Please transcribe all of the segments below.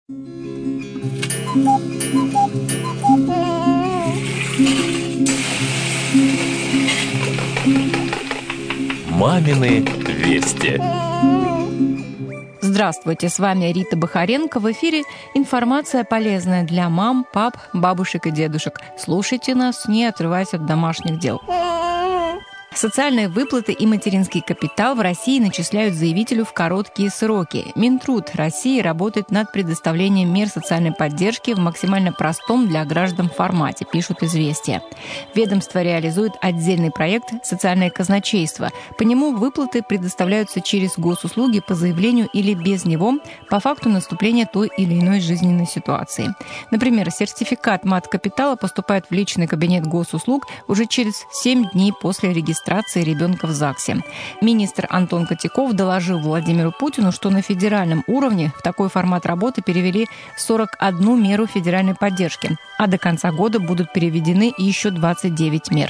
Мамины вести. Здравствуйте, с вами Рита Бахаренко. В эфире информация полезная для мам, пап, бабушек и дедушек. Слушайте нас, не отрываясь от домашних дел. Социальные выплаты и материнский капитал в России начисляют заявителю в короткие сроки. Минтруд России работает над предоставлением мер социальной поддержки в максимально простом для граждан формате, пишут «Известия». Ведомство реализует отдельный проект «Социальное казначейство». По нему выплаты предоставляются через госуслуги по заявлению или без него по факту наступления той или иной жизненной ситуации. Например, сертификат мат-капитала поступает в личный кабинет госуслуг уже через 7 дней после регистрации ребенка в ЗАГСе. Министр Антон Котяков доложил Владимиру Путину, что на федеральном уровне в такой формат работы перевели 41 меру федеральной поддержки, а до конца года будут переведены еще 29 мер.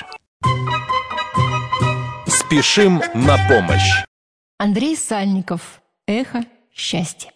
Спешим на помощь. Андрей Сальников. Эхо счастья.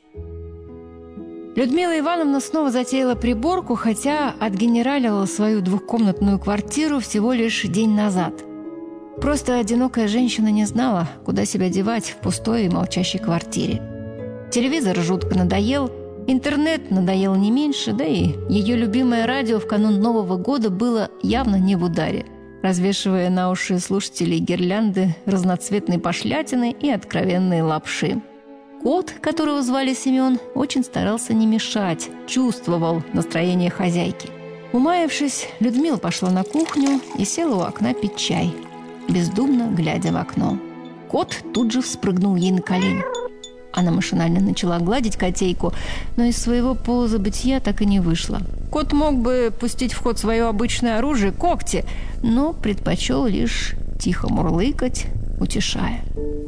Людмила Ивановна снова затеяла приборку, хотя отгенералила свою двухкомнатную квартиру всего лишь день назад. Просто одинокая женщина не знала, куда себя девать в пустой и молчащей квартире. Телевизор жутко надоел, интернет надоел не меньше, да и ее любимое радио в канун Нового года было явно не в ударе, развешивая на уши слушателей гирлянды разноцветной пошлятины и откровенные лапши. Кот, которого звали Семен, очень старался не мешать, чувствовал настроение хозяйки. Умаявшись, Людмила пошла на кухню и села у окна пить чай, бездумно глядя в окно. Кот тут же вспрыгнул ей на колени. Она машинально начала гладить котейку, но из своего полузабытия так и не вышла. Кот мог бы пустить в ход свое обычное оружие – когти, но предпочел лишь тихо мурлыкать, утешая.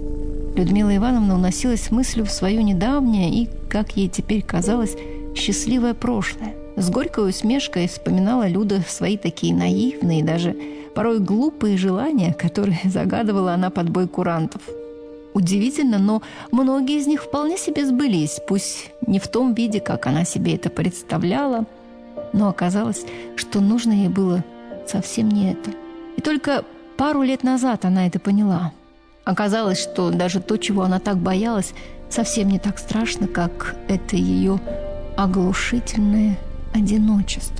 Людмила Ивановна уносилась мыслью в свое недавнее и, как ей теперь казалось, счастливое прошлое. С горькой усмешкой вспоминала Люда свои такие наивные, даже порой глупые желания, которые загадывала она под бой курантов. Удивительно, но многие из них вполне себе сбылись, пусть не в том виде, как она себе это представляла, но оказалось, что нужно ей было совсем не это. И только пару лет назад она это поняла. Оказалось, что даже то, чего она так боялась, совсем не так страшно, как это ее оглушительное одиночество.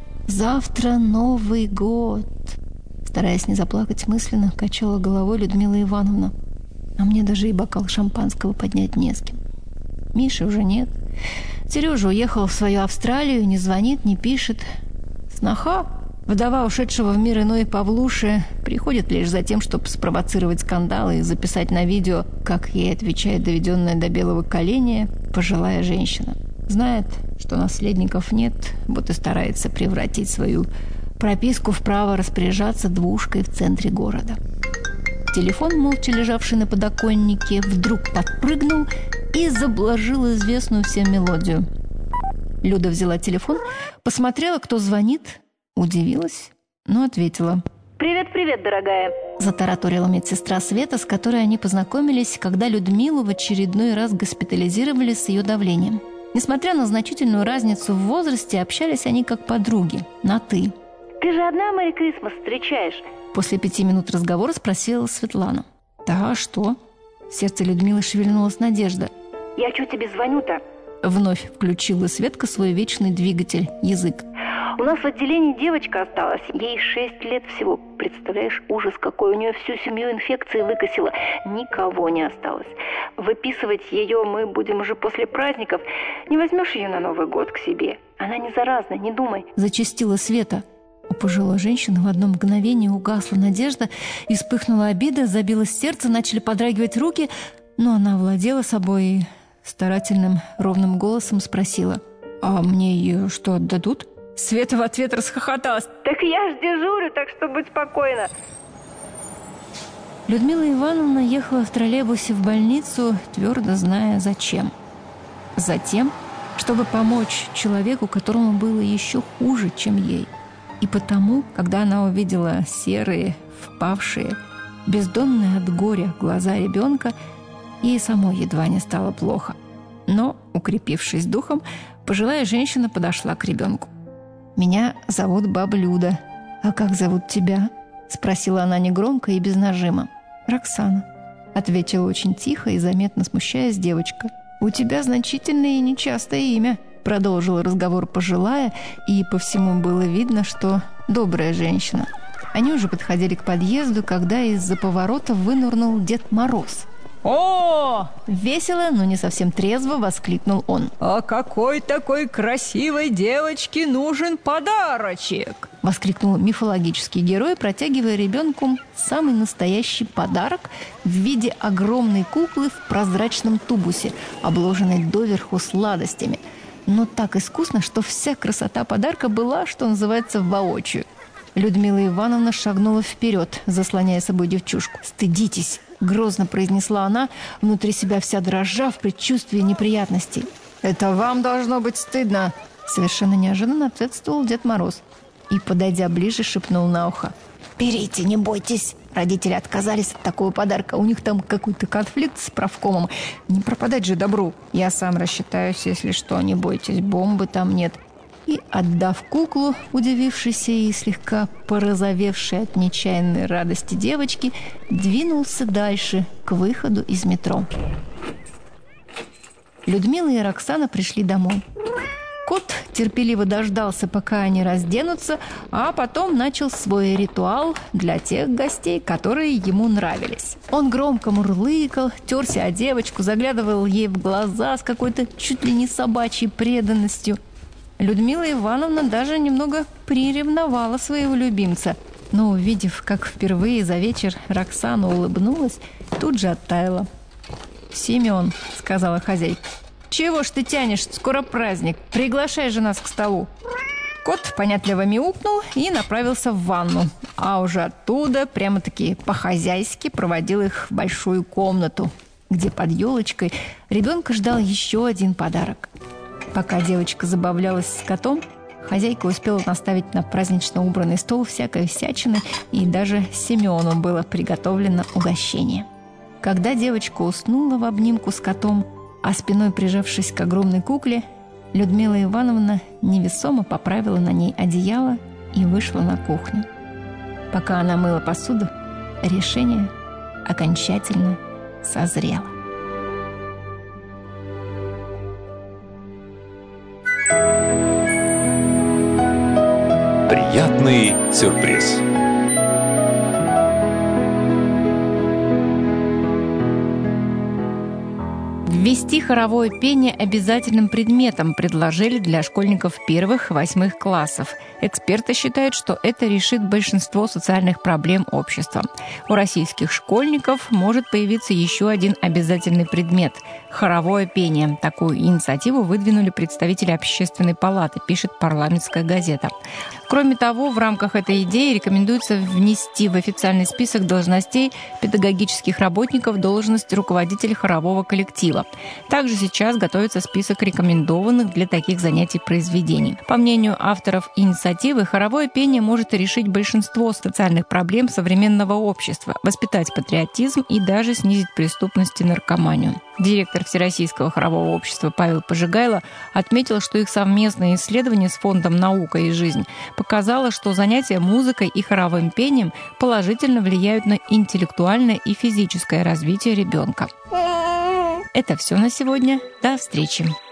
«Завтра Новый год!» Стараясь не заплакать мысленно, качала головой Людмила Ивановна. А мне даже и бокал шампанского поднять не с кем. Миши уже нет. Сережа уехал в свою Австралию, не звонит, не пишет. Сноха, вдова ушедшего в мир иной Павлуши, приходит лишь за тем, чтобы спровоцировать скандалы и записать на видео, как ей отвечает доведенная до белого коленя пожилая женщина. Знает, что наследников нет, вот и старается превратить свою прописку в право распоряжаться двушкой в центре города. Телефон, молча лежавший на подоконнике, вдруг подпрыгнул и заблажил известную всем мелодию. Люда взяла телефон, посмотрела, кто звонит, удивилась, но ответила. «Привет, дорогая!» Затараторила медсестра Света, с которой они познакомились, когда Людмилу в очередной раз госпитализировали с ее давлением. Несмотря на значительную разницу в возрасте, общались они как подруги, на «ты». «Ты же одна Мэри Крисмас встречаешь?» После 5 минут разговора спросила Светлана. «Да, а что?» В сердце Людмилы шевельнулась надежда. «Я чё тебе звоню-то?» Вновь включила Светка свой вечный двигатель – язык. «У нас в отделении девочка осталась. Ей 6 лет всего. Представляешь, ужас какой. У нее всю семью инфекции выкосила. Никого не осталось. Выписывать ее мы будем уже после праздников. Не возьмешь ее на Новый год к себе? Она не заразна, не думай». Зачастила Света. У пожилой женщины в одно мгновение угасла надежда, и вспыхнула обида, забилось сердце, начали подрагивать руки, но она владела собой и старательным ровным голосом спросила: «А мне ее что, отдадут?» Света в ответ расхохоталась. «Так я ж дежурю, так что будь спокойна». Людмила Ивановна ехала в троллейбусе в больницу, твердо зная зачем. Затем, чтобы помочь человеку, которому было еще хуже, чем ей. И потому, когда она увидела серые, впавшие, бездонные от горя глаза ребенка, ей самой едва не стало плохо. Но, укрепившись духом, Пожилая женщина подошла к ребенку. «Меня зовут баба Люда. А как зовут тебя?» – спросила она негромко и без нажима. «Роксана», – ответила очень тихо и заметно смущаясь девочка. «У тебя значительное и нечастое имя», – продолжила разговор пожилая, и по всему было видно, что добрая женщина. Они уже подходили к подъезду, когда из-за поворота вынырнул Дед Мороз. «О!» – весело, но не совсем трезво воскликнул он. «А какой такой красивой девочке нужен подарочек?» – воскликнул мифологический герой, протягивая ребенку самый настоящий подарок в виде огромной куклы в прозрачном тубусе, обложенной доверху сладостями. Но так искусно, что вся красота подарка была, что называется, воочию. Людмила Ивановна шагнула вперед, заслоняя собой девчушку. «Стыдитесь!» – грозно произнесла она, внутри себя вся дрожа в предчувствии неприятностей. «Это вам должно быть стыдно!» – совершенно неожиданно ответствовал Дед Мороз. И, подойдя ближе, шепнул на ухо. «Берите, не бойтесь!» Родители отказались от такого подарка. У них там какой-то конфликт с правкомом. Не пропадать же добру. Я сам рассчитаюсь, если что, не бойтесь, бомбы там нет. И, отдав куклу, удивившейся и слегка порозовевшей от нечаянной радости девочки, двинулся дальше, к выходу из метро. Людмила и Роксана пришли домой. Кот терпеливо дождался, пока они разденутся, а потом начал свой ритуал для тех гостей, которые ему нравились. Он громко мурлыкал, терся о девочку, заглядывал ей в глаза с какой-то чуть ли не собачьей преданностью. Людмила Ивановна даже немного приревновала своего любимца, но, увидев, как впервые за вечер Роксана улыбнулась, тут же оттаяла. «Семен», — сказала хозяйка, — «чего ж ты тянешь? Скоро праздник. Приглашай же нас к столу». Кот понятливо мяукнул и направился в ванну, а уже оттуда прямо-таки по-хозяйски проводил их в большую комнату, где под елочкой ребенка ждал еще один подарок. Пока девочка забавлялась с котом, хозяйка успела наставить на празднично убранный стол всякой всячины, и даже Семену было приготовлено угощение. Когда девочка уснула в обнимку с котом, а спиной прижавшись к огромной кукле, Людмила Ивановна невесомо поправила на ней одеяло и вышла на кухню. Пока она мыла посуду, решение окончательно созрело. Приятный сюрприз. Ввести хоровое пение обязательным предметом предложили для школьников 1-8 классов. Эксперты считают, что это решит большинство социальных проблем общества. У российских школьников может появиться еще один обязательный предмет – хоровое пение. Такую инициативу выдвинули представители Общественной палаты, пишет «Парламентская газета». Кроме того, в рамках этой идеи рекомендуется внести в официальный список должностей педагогических работников должность руководителя хорового коллектива. Также сейчас готовится список рекомендованных для таких занятий произведений. По мнению авторов инициативы, хоровое пение может решить большинство социальных проблем современного общества, воспитать патриотизм и даже снизить преступность и наркоманию. Директор Всероссийского хорового общества Павел Пожигайло отметил, что их совместное исследование с Фондом «Наука и жизнь» показало, что занятия музыкой и хоровым пением положительно влияют на интеллектуальное и физическое развитие ребенка. Это все на сегодня. До встречи!